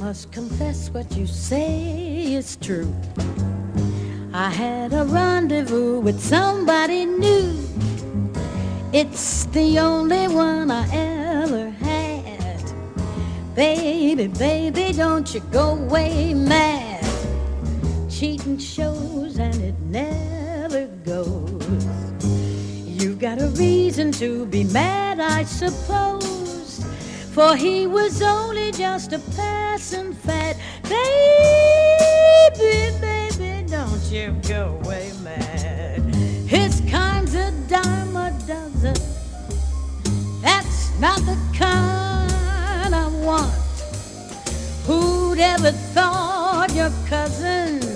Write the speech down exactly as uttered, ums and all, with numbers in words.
must confess what you say is true. I had a rendezvous with somebody new. It's the only one I ever had. Baby, baby, don't you go away mad. Cheating shows and it never goes. You got a reason to be mad, I suppose, for he was only just a passing fad. Baby, baby, don't you go away mad. His kind's a dime a dozen. That's not the kind I want. Who'd ever thought your cousin